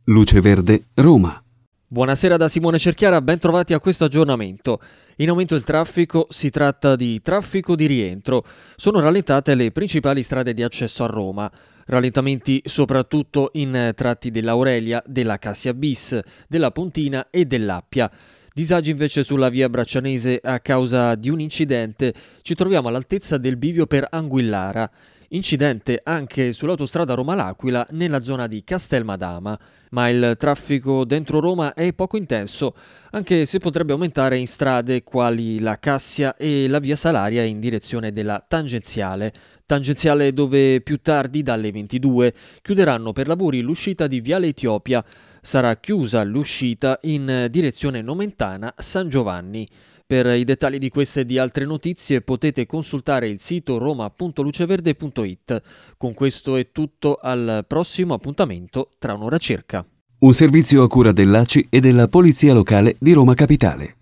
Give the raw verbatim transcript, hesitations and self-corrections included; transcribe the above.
Luce Verde, Roma. Buonasera da Simone Cerchiara, ben trovati a questo aggiornamento. In aumento il traffico, si tratta di traffico di rientro. Sono rallentate le principali strade di accesso a Roma. Rallentamenti soprattutto in tratti dell'Aurelia, della Cassia Bis, della Pontina e dell'Appia. Disagi invece sulla via Braccianese a causa di un incidente. Ci troviamo all'altezza del bivio per Anguillara. Incidente anche sull'autostrada Roma-L'Aquila nella zona di Castelmadama, ma il traffico dentro Roma è poco intenso, anche se potrebbe aumentare in strade quali la Cassia e la via Salaria in direzione della tangenziale. Tangenziale dove più tardi, dalle ventidue, chiuderanno per lavori l'uscita di Viale Etiopia. Sarà chiusa l'uscita in direzione Nomentana-San Giovanni. Per i dettagli di queste e di altre notizie potete consultare il sito roma punto luceverde punto it. Con questo è tutto, al prossimo appuntamento tra un'ora circa. Un servizio a cura dell'A C I e della Polizia Locale di Roma Capitale.